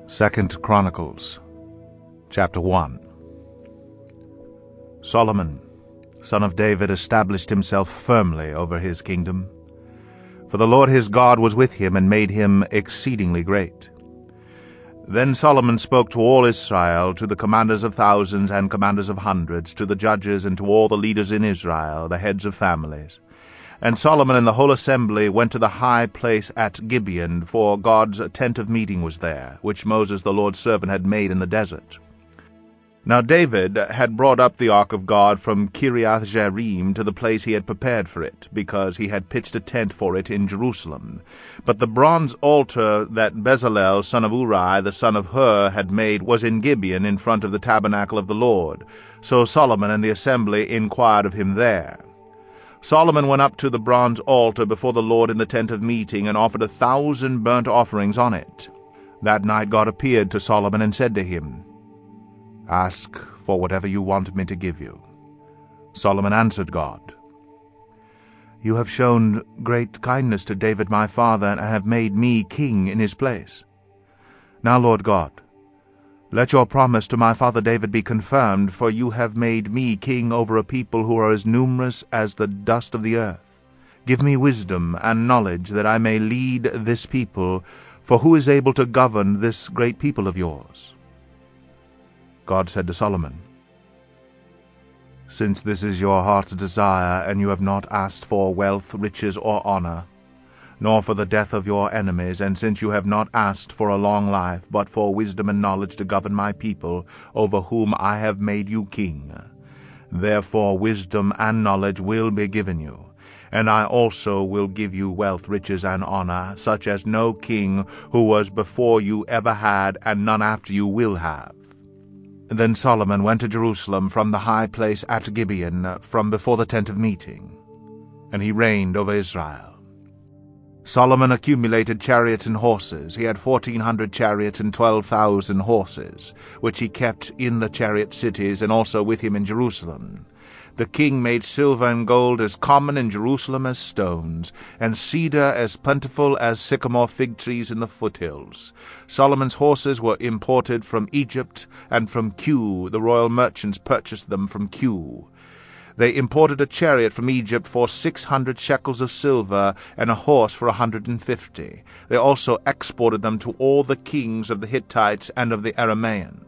2 Chronicles, chapter 1. Solomon, son of David, established himself firmly over his kingdom, for the Lord his God was with him and made him exceedingly great. Then Solomon spoke to all Israel, to the commanders of thousands and commanders of hundreds, to the judges and to all the leaders in Israel, the heads of families. And Solomon and the whole assembly went to the high place at Gibeon, for God's tent of meeting was there, which Moses the Lord's servant had made in the desert. Now David had brought up the ark of God from Kiriath-Jearim to the place he had prepared for it, because he had pitched a tent for it in Jerusalem. But the bronze altar that Bezalel son of Uri the son of Hur had made was in Gibeon in front of the tabernacle of the Lord. So Solomon and the assembly inquired of him there. Solomon went up to the bronze altar before the Lord in the tent of meeting, and offered 1,000 burnt offerings on it. That night God appeared to Solomon and said to him, "Ask for whatever you want me to give you." Solomon answered God, "You have shown great kindness to David my father, and have made me king in his place. Now, Lord God, let your promise to my father David be confirmed, for you have made me king over a people who are as numerous as the dust of the earth. Give me wisdom and knowledge, that I may lead this people, for who is able to govern this great people of yours?" God said to Solomon, "Since this is your heart's desire, and you have not asked for wealth, riches, or honor, nor for the death of your enemies, and since you have not asked for a long life, but for wisdom and knowledge to govern my people, over whom I have made you king, therefore wisdom and knowledge will be given you, and I also will give you wealth, riches, and honor, such as no king who was before you ever had, and none after you will have." Then Solomon went to Jerusalem from the high place at Gibeon, from before the tent of meeting, and he reigned over Israel. Solomon accumulated chariots and horses. He had 1,400 chariots and 12,000 horses, which he kept in the chariot cities, and also with him in Jerusalem. The king made silver and gold as common in Jerusalem as stones, and cedar as plentiful as sycamore fig trees in the foothills. Solomon's horses were imported from Egypt, and from Kue the royal merchants purchased them from Kue. They imported a chariot from Egypt for 600 shekels of silver, and a horse for 150. They also exported them to all the kings of the Hittites and of the Arameans.